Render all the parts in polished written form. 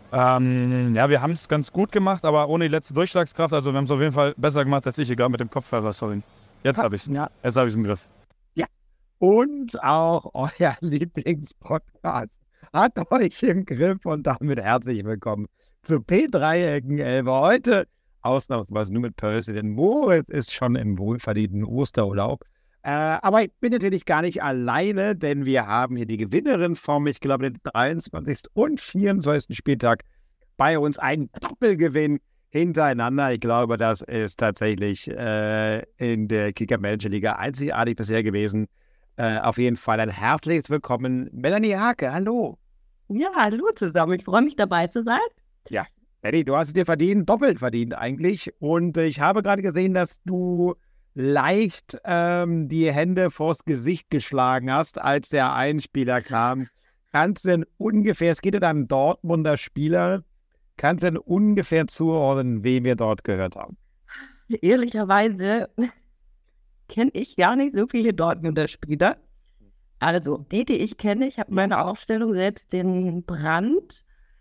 Ja, wir haben es ganz gut gemacht, aber ohne die letzte Durchschlagskraft. Also wir haben es auf jeden Fall besser gemacht als ich, egal mit dem Kopfhörer, sorry. Jetzt habe ich es. Ja. Jetzt habe ich es im Griff. Ja. Und auch euer Lieblingspodcast hat euch im Griff und damit herzlich willkommen zu P3-Elbe. Heute ausnahmsweise nur mit Percy, denn Moritz ist schon im wohlverdienten Osterurlaub. Aber ich bin natürlich gar nicht alleine, denn wir haben hier die Gewinnerin vom, ich glaube, den 23. und 24. Spieltag bei uns. Ein Doppelgewinn hintereinander. Ich glaube, das ist tatsächlich in der Kicker-Manager-Liga einzigartig bisher gewesen. Auf jeden Fall ein herzliches Willkommen, Melanie Hake. Hallo. Ja, hallo zusammen. Ich freue mich, dabei zu sein. Ja, Melanie, du hast es dir verdient, doppelt verdient eigentlich. Und ich habe gerade gesehen, dass du leicht die Hände vors Gesicht geschlagen hast, als der Einspieler kam. Kannst du denn ungefähr, es geht um einen Dortmunder Spieler, kannst du denn ungefähr zuordnen, wen wir dort gehört haben? Ehrlicherweise kenne ich gar nicht so viele Dortmunder Spieler. Also, die ich kenne, ich habe meine Aufstellung selbst den Brandt.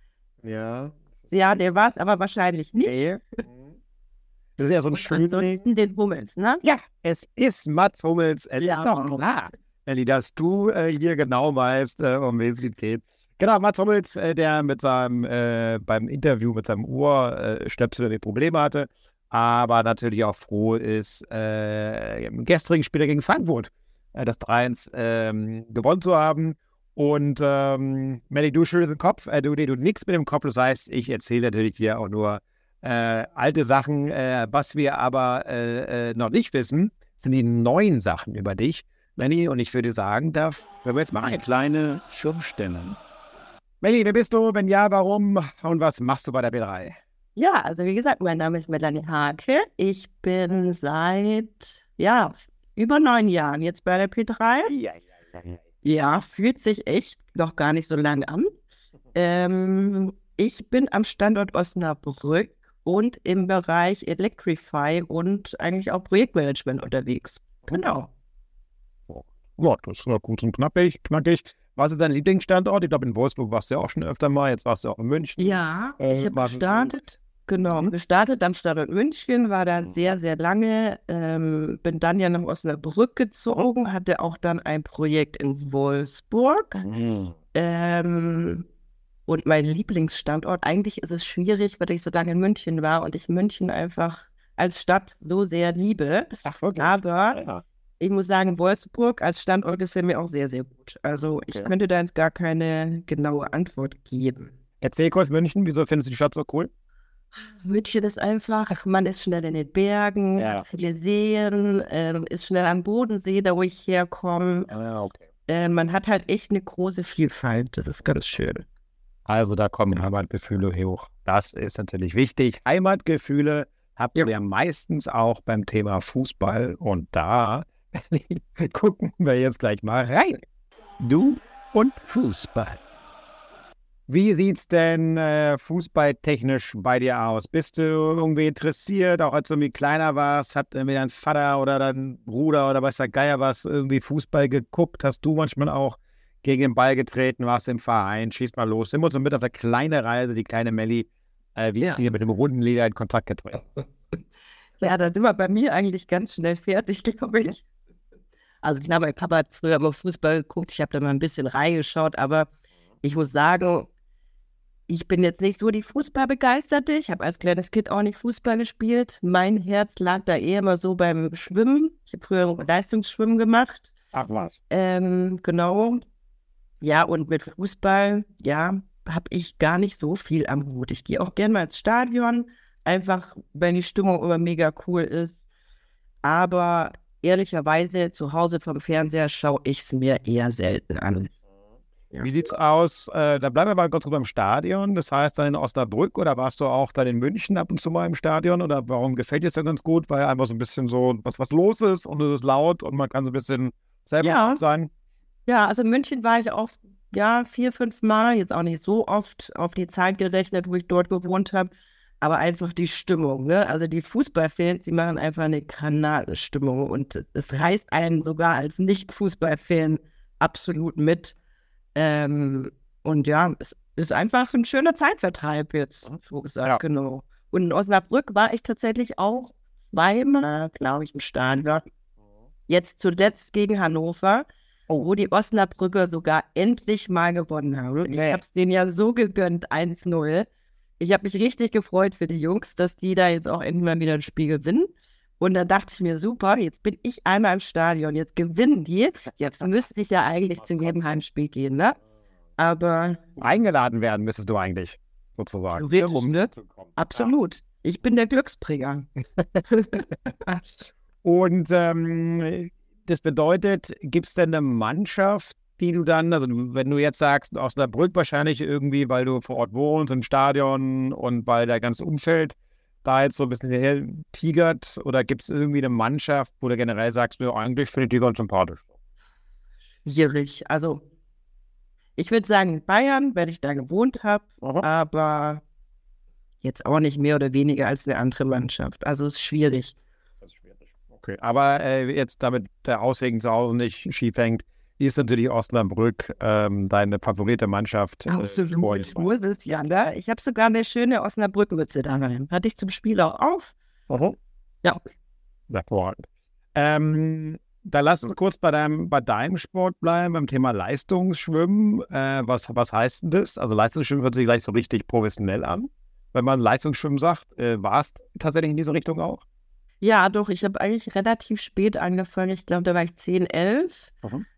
Ja. Ja, der war es aber wahrscheinlich nicht. Nee. Das ist ja so ein Und schönes. ansonsten den Hummels, ne? Ja, es ist Mats Hummels. Es Ja. ist doch klar, Melli, dass du hier genau weißt, um wen es geht. Genau, Mats Hummels, der mit seinem, beim Interview mit seinem Ohrstöpsel die Probleme hatte, aber natürlich auch froh ist, im gestrigen Spiel gegen Frankfurt das 3-1 gewonnen zu haben. Und Melli, du schüttelst den Kopf, du nix mit dem Kopf, das heißt, ich erzähle natürlich hier auch nur alte Sachen, was wir aber noch nicht wissen, sind die neuen Sachen über dich, Melli, und ich würde sagen, da werden wir jetzt mal eine kleine Schirmstellen. Melli, wer bist du? Wenn ja, warum? Und was machst du bei der B3? Ja, also wie gesagt, mein Name ist Melanie Hake. Ich bin seit, über 9 Jahren jetzt bei der P3. Ja, fühlt sich echt noch gar nicht so lange an. Ich bin am Standort Osnabrück und im Bereich Electrify und eigentlich auch Projektmanagement unterwegs. Genau. Ja, das ist ja gut und knackig. Was ist dein Lieblingsstandort? Ich glaube, in Wolfsburg warst du ja auch schon öfter mal. Jetzt warst du auch in München. Ja, ich habe gestartet am Standort München, war da Mhm. sehr, sehr lange, bin dann ja nach Osnabrück gezogen, hatte auch dann ein Projekt in Wolfsburg. Und mein Lieblingsstandort, eigentlich ist es schwierig, weil ich so lange in München war und ich München einfach als Stadt so sehr liebe. Ach, wirklich? Aber Ja. ich muss sagen, Wolfsburg als Standort gefällt mir auch sehr, sehr gut. Also ich Okay. könnte da jetzt gar keine genaue Antwort geben. Erzähl kurz München, wieso findest du die Stadt so cool? München ist einfach, man ist schnell in den Bergen, Ja. hat viele Seen, ist schnell am Bodensee, da wo ich herkomme. Ja, okay. Man hat halt echt eine große Vielfalt, das ist ganz schön. Also da kommen Heimatgefühle hoch. Das ist natürlich wichtig. Heimatgefühle habt ihr ja meistens auch beim Thema Fußball. Und da gucken wir jetzt gleich mal rein. Du und Fußball. Wie sieht's denn fußballtechnisch bei dir aus? Bist du irgendwie interessiert, auch als du irgendwie kleiner warst? Hat irgendwie dein Vater oder dein Bruder oder weiß der Geier was irgendwie Fußball geguckt? Hast du manchmal auch gegen den Ball getreten, warst im Verein? Schieß mal los. Sind wir uns mit auf der kleinen Reise, die kleine Melli, wie ist die mit dem runden Leder in Kontakt getreten? Ja, da sind wir bei mir eigentlich ganz schnell fertig, glaube ich. Also klar, mein Papa hat früher immer Fußball geguckt, ich habe da mal ein bisschen reingeschaut, aber ich muss sagen, ich bin jetzt nicht so die Fußballbegeisterte. Ich habe als kleines Kind auch nicht Fußball gespielt. Mein Herz lag da eher immer so beim Schwimmen. Ich habe früher Leistungsschwimmen gemacht. Ach was. Genau. Ja, und mit Fußball, ja, habe ich gar nicht so viel am Hut. Ich gehe auch gerne mal ins Stadion, einfach wenn die Stimmung immer mega cool ist. Aber ehrlicherweise zu Hause vom Fernseher schaue ich es mir eher selten an. Ja. Wie sieht's aus? Da bleiben wir mal kurz beim Stadion. Das heißt dann in Osnabrück oder warst du auch dann in München ab und zu mal im Stadion? Oder warum gefällt dir das dann ganz gut? Weil einfach so ein bisschen so was los ist und es ist laut und man kann so ein bisschen selber sein. Ja, also in München war ich auch 4, 5 Mal, jetzt auch nicht so oft auf die Zeit gerechnet, wo ich dort gewohnt habe, aber einfach die Stimmung, ne? Also die Fußballfans, die machen einfach eine Granatenstimmung und es reißt einen sogar als Nicht-Fußballfan absolut mit. Und ja, ist einfach ein schöner Zeitvertreib jetzt, so gesagt, Ja. genau. Und in Osnabrück war ich tatsächlich auch zweimal, glaube ich, im Stadion. Jetzt zuletzt gegen Hannover, wo die Osnabrücker sogar endlich mal gewonnen haben. Ich habe es denen ja so gegönnt, 1-0. Ich habe mich richtig gefreut für die Jungs, dass die da jetzt auch endlich mal wieder ein Spiel gewinnen. Und dann dachte ich mir, super, jetzt bin ich einmal im Stadion, jetzt gewinnen die. Jetzt müsste ich ja eigentlich zu jedem Heimspiel gehen, ne? Aber Eingeladen werden müsstest du eigentlich, sozusagen. theoretisch, ne? Absolut. Ich bin der Glücksbringer. Und das bedeutet, gibt es denn eine Mannschaft, die du dann, also wenn du jetzt sagst, Osnabrück wahrscheinlich irgendwie, weil du vor Ort wohnst, im Stadion und weil der ganze Umfeld da jetzt so ein bisschen her tigert, oder gibt es irgendwie eine Mannschaft, wo du generell sagst, ja, eigentlich finde ich die ganz sympathisch? Schwierig. Also, ich würde sagen, Bayern, weil ich da gewohnt habe, aber jetzt auch nicht mehr oder weniger als eine andere Mannschaft. Also, es ist schwierig. Das ist schwierig. Okay, aber jetzt damit der Hauswegen zu Hause nicht schief hängt, ist natürlich Osnabrück deine favorite Mannschaft. Absolut. Muss es ja, ne? Ich habe sogar eine schöne Osnabrück-Mütze daheim. Hatte ich zum Spiel auch auf. Ja. Hervorragend. Da lass uns kurz bei deinem Sport bleiben, beim Thema Leistungsschwimmen. Was heißt denn das? Also Leistungsschwimmen hört sich gleich so richtig professionell an. Wenn man Leistungsschwimmen sagt, war es tatsächlich in diese Richtung auch? Ja, doch. Ich habe eigentlich relativ spät angefangen. Ich glaube, da war ich 10, 11.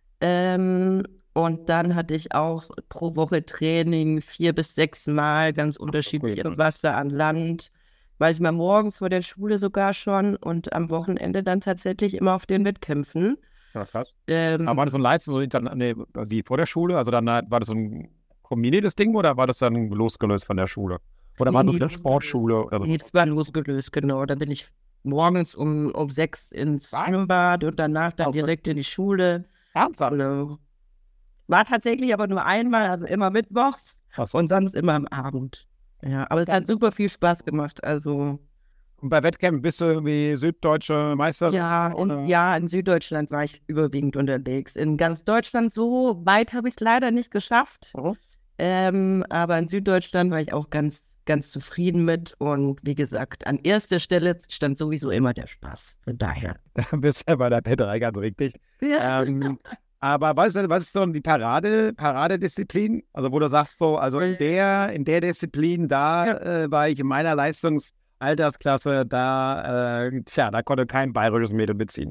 Und dann hatte ich auch pro Woche Training 4 bis 6 Mal, ganz unterschiedlich im Wasser, an Land. Manchmal morgens vor der Schule sogar schon und am Wochenende dann tatsächlich immer auf den Wettkämpfen. Ja, krass. Aber war das so ein wie vor der Schule? Also dann war das so ein kombiniertes Ding oder war das dann losgelöst von der Schule? Oder war das eine Sportschule? Oder so? Nee, das war losgelöst, genau. Da bin ich morgens um 6 ins Schwimmbad und danach dann direkt in die Schule. Genau. War tatsächlich aber nur einmal, also immer mittwochs und sonst immer am Abend. Ja, aber es hat super viel Spaß gemacht. Also und bei Wettkämpfen bist du irgendwie süddeutsche Meister? Ja, in Süddeutschland war ich überwiegend unterwegs. In ganz Deutschland so weit habe ich es leider nicht geschafft. Aber in Süddeutschland war ich auch ganz, ganz zufrieden mit. Und wie gesagt, an erster Stelle stand sowieso immer der Spaß. Von daher. Da bist du bei der Petterei ganz richtig. Ja. Aber was ist so die Paradedisziplin? Also wo du sagst so, also in der Disziplin, da war ich in meiner Leistungsaltersklasse, da konnte kein bayerisches Mädel beziehen.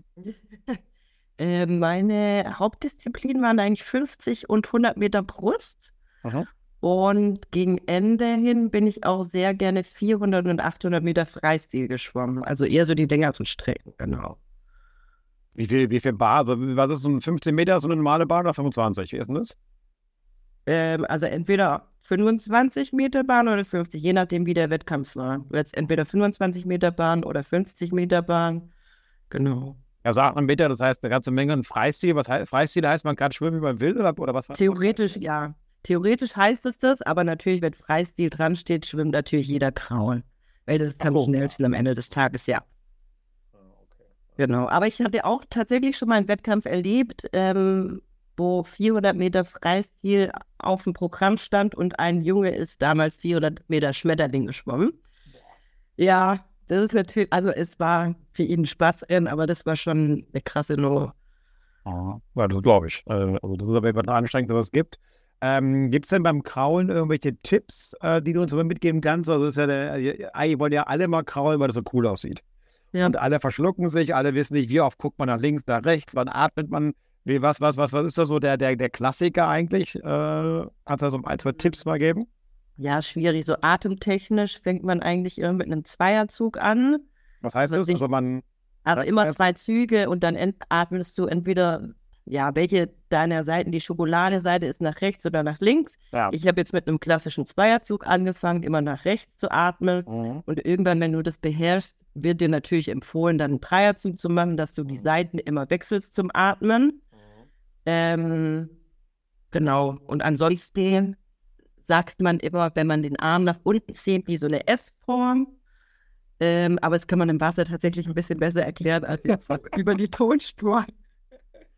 Meine Hauptdisziplinen waren eigentlich 50 und 100 Meter Brust. Und gegen Ende hin bin ich auch sehr gerne 400 und 800 Meter Freistil geschwommen. Also eher so die längeren Strecken, genau. Wie viel Bar? Also, was ist so ein 15 Meter, so eine normale Bahn oder 25? Wie ist denn das? Also entweder 25 Meter Bahn oder 50, je nachdem wie der Wettkampf war. Jetzt entweder 25 Meter Bahn oder 50 Meter Bahn. Genau. Ja, so 800 Meter, das heißt eine ganze Menge an Freistil. Was heißt Freistil? Heißt, man kann schwimmen, wie man will oder was? Theoretisch, ja. Theoretisch heißt es das, aber natürlich, wenn Freistil dran steht, schwimmt natürlich jeder Kraul. Weil das ist am schnellsten am Ende des Tages, ja. Genau, aber ich hatte auch tatsächlich schon mal einen Wettkampf erlebt, wo 400 Meter Freistil auf dem Programm stand und ein Junge ist damals 400 Meter Schmetterling geschwommen. Ja, das ist natürlich, also es war für ihn ein Spaßrennen, aber das war schon eine krasse Nummer. Ja, das glaube ich. Also das ist aber etwas anstrengend, was es gibt. Gibt es denn beim Kraulen irgendwelche Tipps, die du uns immer mitgeben kannst? Also ist eigentlich wollen ja alle mal kraulen, weil das so cool aussieht. Ja. Und alle verschlucken sich, alle wissen nicht, wie oft guckt man nach links, nach rechts, wann atmet man, was ist da so der Klassiker eigentlich? Kannst du so ein, zwei Tipps mal geben? Ja, schwierig. So atemtechnisch fängt man eigentlich immer mit einem Zweierzug an. Was heißt das? Also immer 2 Züge und dann atmest du entweder, welche deiner Seiten, die Schokoladeseite ist nach rechts oder nach links. Ja. Ich habe jetzt mit einem klassischen Zweierzug angefangen, immer nach rechts zu atmen. Und irgendwann, wenn du das beherrschst, wird dir natürlich empfohlen, dann einen Dreierzug zu machen, dass du die Seiten immer wechselst zum Atmen. Genau. Und ansonsten sagt man immer, wenn man den Arm nach unten zieht, wie so eine S-Form. Aber das kann man im Wasser tatsächlich ein bisschen besser erklären als jetzt über die Tonspur.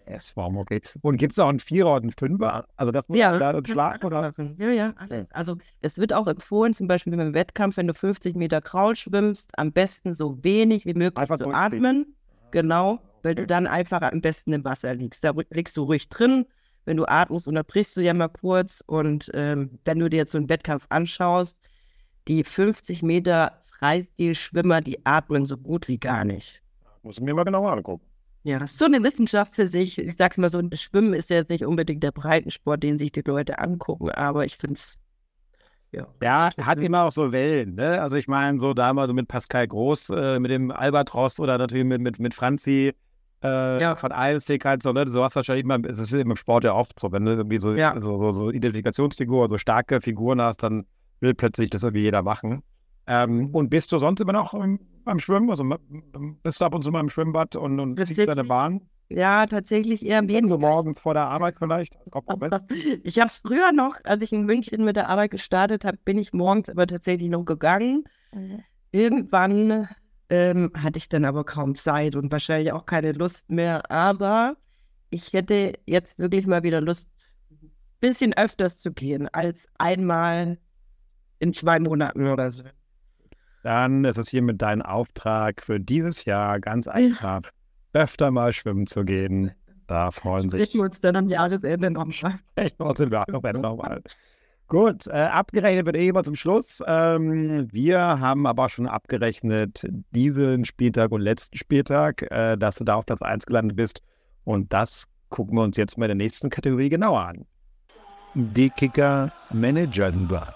S-Form, okay. Und gibt es auch einen Vierer und einen Fünfer? Also das muss Ja, da kannst Schlag alles oder? machen. Ja, alles. Also es wird auch empfohlen, zum Beispiel beim Wettkampf, wenn du 50 Meter Kraul schwimmst, am besten so wenig wie möglich Einfach zu durchziehen. atmen. Genau, weil du dann einfach am besten im Wasser liegst. Da liegst du ruhig drin. Wenn du atmest, unterbrichst du ja mal kurz. Und wenn du dir jetzt so einen Wettkampf anschaust, die 50 Meter Freistil-Schwimmer, die atmen so gut wie gar nicht. Muss ich mir mal genauer angucken. Ja, das ist so eine Wissenschaft für sich. Ich sag's mal so, das Schwimmen ist ja jetzt nicht unbedingt der Breitensport, den sich die Leute angucken, aber ich finde es, ja. Ja, hat immer auch so Wellen, ne? Also ich meine, so damals so mit Pascal Groß, mit dem Albatros oder natürlich mit Franzi von Eisenstick halt so, ne? So hast du wahrscheinlich immer, es ist im Sport ja oft so, wenn du irgendwie so, Ja. so Identifikationsfiguren, so starke Figuren hast, dann will plötzlich das irgendwie jeder machen. Und bist du sonst immer noch beim Schwimmen? Also bist du ab und zu mal im Schwimmbad und ziehst deine Bahn? Ja, tatsächlich eher So weniger. morgens vor der Arbeit vielleicht? Ich habe es früher noch, als ich in München mit der Arbeit gestartet habe, bin ich morgens aber tatsächlich noch gegangen. Irgendwann hatte ich dann aber kaum Zeit und wahrscheinlich auch keine Lust mehr. Aber ich hätte jetzt wirklich mal wieder Lust, ein bisschen öfters zu gehen, als einmal in 2 Monaten oder so. Dann ist es hiermit dein Auftrag für dieses Jahr ganz einfach, öfter mal schwimmen zu gehen. Da freuen sich. Sprechen wir uns dann am Jahresende nochmal. Nochmal. Gut, abgerechnet wird immer zum Schluss. Wir haben aber schon abgerechnet diesen Spieltag und letzten Spieltag, dass du da auf Platz 1 gelandet bist. Und das gucken wir uns jetzt mal in der nächsten Kategorie genauer an. Die Kicker-Manager-Liga.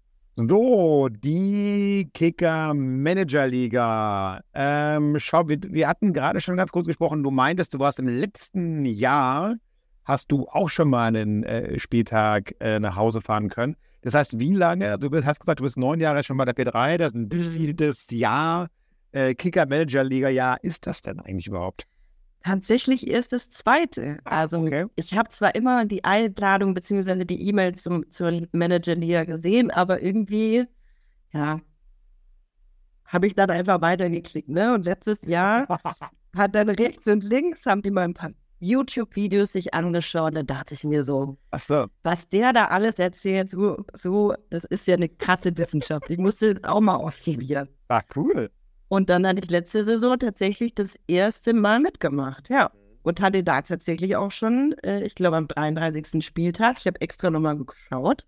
So, die Kicker-Manager-Liga. Schau, wir hatten gerade schon ganz kurz gesprochen, du meintest, du warst im letzten Jahr, hast du auch schon mal einen Spieltag nach Hause fahren können. Das heißt, wie lange, hast gesagt, du bist 9 Jahre schon bei der P3, das ist ein wievieltes Jahr Kicker-Manager-Liga-Jahr ist das denn eigentlich überhaupt? Tatsächlich erst das zweite. Also Okay. ich habe zwar immer die Einladung bzw. die E-Mail zur Manager-Liga gesehen, aber irgendwie, ja, habe ich dann einfach weitergeklickt, ne? Und letztes Jahr hat dann rechts und links, haben die mal ein paar YouTube-Videos sich angeschaut, da dachte ich mir so, Ach so. was der da alles erzählt, so, das ist ja eine krasse Wissenschaft. Ich musste das auch mal ausprobieren. Ach, cool. Und dann hatte ich letzte Saison tatsächlich das erste Mal mitgemacht, ja. Und hatte da tatsächlich auch schon, ich glaube am 33. Spieltag, ich habe extra nochmal geschaut,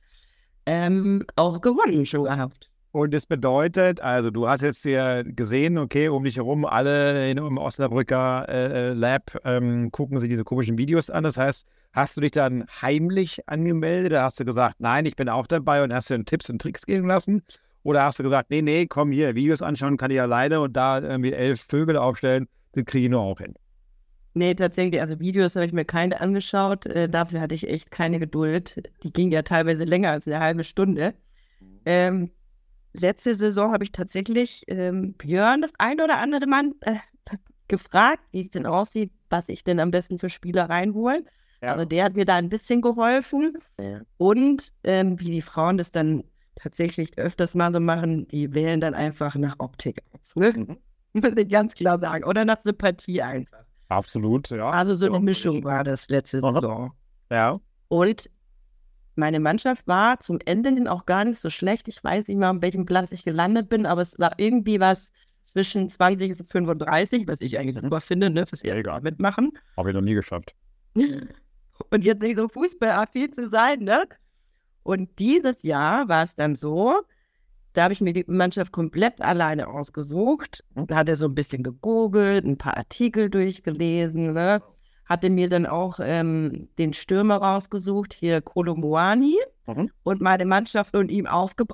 auch gewonnen schon gehabt. Und das bedeutet, also du hast jetzt hier gesehen, okay, um dich herum alle im Osnabrücker Lab gucken sich diese komischen Videos an. Das heißt, hast du dich dann heimlich angemeldet? Oder hast du gesagt, nein, ich bin auch dabei und hast dir Tipps und Tricks geben lassen? Oder hast du gesagt, nee, komm hier, Videos anschauen kann ich alleine und da irgendwie 11 Vögel aufstellen, das kriege ich nur auch hin. Nee, tatsächlich, also Videos habe ich mir keine angeschaut, dafür hatte ich echt keine Geduld. Die ging ja teilweise länger als eine halbe Stunde. Letzte Saison habe ich tatsächlich Björn das ein oder andere Mal gefragt, wie es denn aussieht, was ich denn am besten für Spieler reinhole. Ja. Also der hat mir da ein bisschen geholfen. Ja. Und wie die Frauen das dann tatsächlich öfters mal so machen, die wählen dann einfach nach Optik aus. Ne? Muss ich ganz klar sagen. Oder nach Sympathie einfach. Absolut, ja. Also so eine Mischung war das letzte Saison. Ja. Und meine Mannschaft war zum Ende hin auch gar nicht so schlecht. Ich weiß nicht mal, an welchem Platz ich gelandet bin, aber es war irgendwie was zwischen 20 und 35, was ich eigentlich super finde, ne, fürs erste Mal mitmachen. Habe ich noch nie geschafft. Und jetzt nicht so fußballaffin zu sein, ne? Und dieses Jahr war es dann so, da habe ich mir die Mannschaft komplett alleine ausgesucht, hatte so ein bisschen gegoogelt, ein paar Artikel durchgelesen, ne? Hatte mir dann auch den Stürmer rausgesucht, hier Kolomuani, und meine Mannschaft und ihm aufgebaut.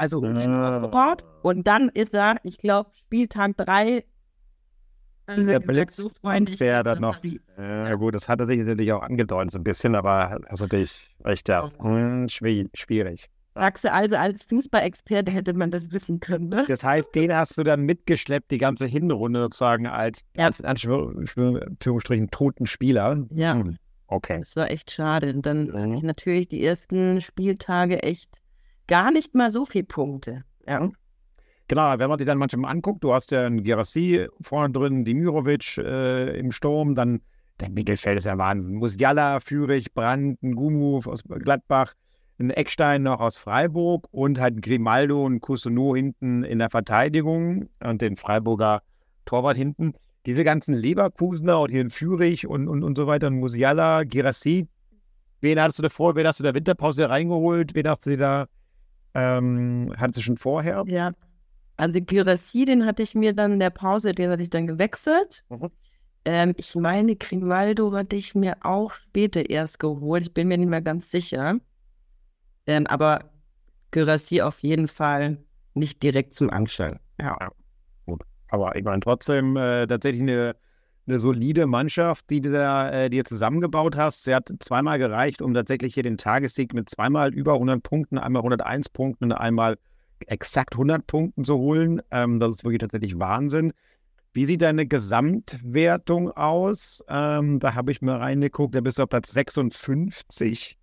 Und dann ist er, ich glaube, Spieltag 3, der Blick so freundlich. dann noch. Ja gut, das hat er sich natürlich auch angedeutet so ein bisschen, aber das ist natürlich recht schwierig. Sagst du also, als Fußballexperte hätte man das wissen können, ne? Das heißt, den hast du dann mitgeschleppt, die ganze Hinrunde sozusagen als in Anführungsstrichen toten Spieler. Ja. Okay. Das war echt schade. Und dann hatte ich natürlich die ersten Spieltage echt gar nicht mal so viele Punkte. Ja. Genau, wenn man sich dann manchmal anguckt, du hast ja einen Gerassi vorne drin, Dimirovic im Sturm, dann der Mittelfeld ist ja Wahnsinn. Musiala, Fürich, Brandt, ein Gumu aus Gladbach, ein Eckstein noch aus Freiburg und halt ein Grimaldo und Cousino hinten in der Verteidigung und den Freiburger Torwart hinten. Diese ganzen Leverkusener und hier in Fürich und so weiter, und Musiala, Guirassy, wen hast du der Winterpause reingeholt? Wen hast du da, hattest du schon vorher? Ja, also Guirassy, den hatte ich mir dann in der Pause, den hatte ich dann gewechselt. Ich meine, Grimaldo hatte ich mir auch später erst geholt. Ich bin mir nicht mehr ganz sicher. Aber Guirassy auf jeden Fall nicht direkt zum Anschauen. Ja, gut. Aber ich meine trotzdem tatsächlich eine solide Mannschaft, die du da dir zusammengebaut hast. Sie hat zweimal gereicht, um tatsächlich hier den Tagessieg mit zweimal über 100 Punkten, einmal 101 Punkten und einmal exakt 100 Punkten zu holen. Das ist wirklich tatsächlich Wahnsinn. Wie sieht deine Gesamtwertung aus? Da habe ich mal reingeguckt, da bist du auf Platz 56.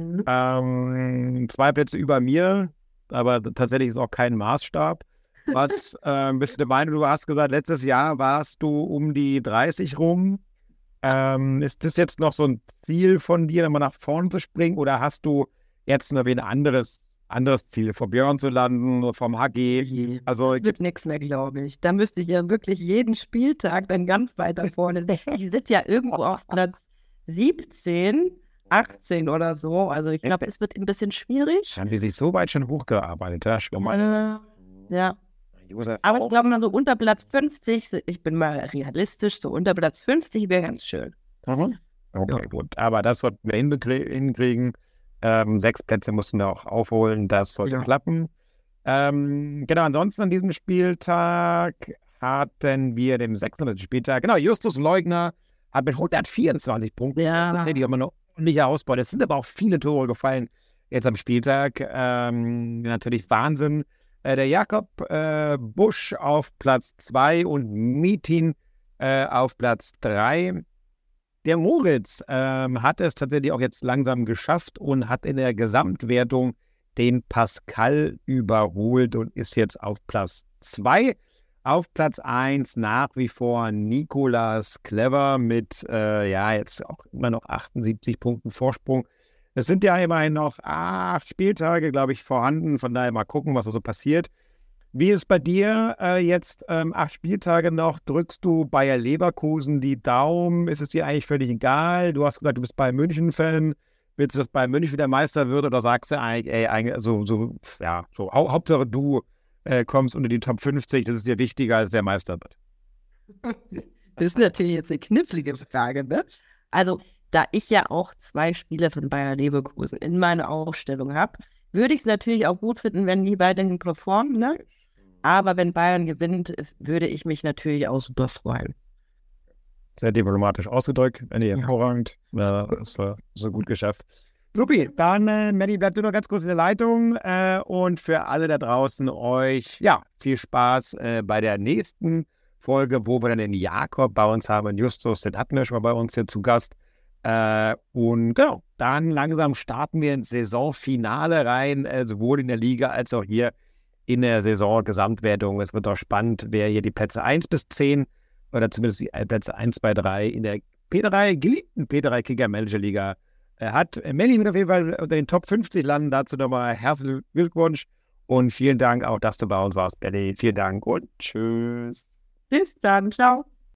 2 Plätze über mir, aber tatsächlich ist auch kein Maßstab. Was bist du der Meinung, du hast gesagt, letztes Jahr warst du um die 30 rum. Ist das jetzt noch so ein Ziel von dir, nochmal nach vorne zu springen, oder hast du jetzt noch ein anderes Ziel, vor Björn zu landen oder vom HG? Also das wird nichts mehr, glaube ich. Da müsste ich ja wirklich jeden Spieltag dann ganz weiter vorne. Die sind ja irgendwo auf Platz 17, 18 oder so. Also ich glaube, es wird ein bisschen schwierig. Haben die sich so weit schon hochgearbeitet? Ja. Aber ich glaube mal so unter Platz 50, ich bin mal realistisch, so unter Platz 50 wäre ganz schön. Okay, ja. Gut. Aber das sollten wir hinkriegen. 6 Plätze mussten wir auch aufholen, das sollte klappen. Genau, ansonsten an diesem Spieltag hatten wir den 600. Spieltag. Genau, Justus Leugner hat mit 124 Punkten tatsächlich immer noch ordentlicher Ausbau. Es sind aber auch viele Tore gefallen jetzt am Spieltag. Natürlich Wahnsinn. Der Jakob Busch auf Platz 2 und Metin auf Platz 3. Der Moritz hat es tatsächlich auch jetzt langsam geschafft und hat in der Gesamtwertung den Pascal überholt und ist jetzt auf Platz 2. Auf Platz 1 nach wie vor Nicolas Clever mit jetzt auch immer noch 78 Punkten Vorsprung. Es sind ja immerhin noch 8 Spieltage, glaube ich, vorhanden. Von daher mal gucken, was so passiert. Wie ist bei dir jetzt 8 Spieltage noch? Drückst du Bayer Leverkusen die Daumen? Ist es dir eigentlich völlig egal? Du hast gesagt, du bist Bayern München-Fan. Willst du, dass Bayern München wieder Meister wird? Oder sagst du eigentlich, Hauptsache du kommst unter die Top 50, das ist dir wichtiger, als wer Meister wird? Das ist natürlich jetzt eine knifflige Frage, ne? Also, da ich ja auch 2 Spieler von Bayer Leverkusen in meiner Aufstellung habe, würde ich es natürlich auch gut finden, wenn die weiterhin performen, ne? Aber wenn Bayern gewinnt, würde ich mich natürlich auch super freuen. Sehr diplomatisch ausgedrückt, hervorragend. Ist so gut geschafft. Supi, dann, Manny, bleib du noch ganz kurz in der Leitung und für alle da draußen euch, viel Spaß bei der nächsten Folge, wo wir dann den Jakob bei uns haben, Justus, den hatten wir schon mal bei uns hier zu Gast. Und genau, dann langsam starten wir ins Saisonfinale rein, sowohl in der Liga als auch hier in der Saison-Gesamtwertung. Es wird auch spannend, wer hier die Plätze 1 bis 10 oder zumindest die Plätze 1, 2, 3 in der geliebten P3 Kicker-Manager-Liga hat. Melli wird auf jeden Fall unter den Top 50 landen. Dazu nochmal herzlichen Glückwunsch und vielen Dank auch, dass du bei uns warst, Melli. Vielen Dank und tschüss. Bis dann, ciao.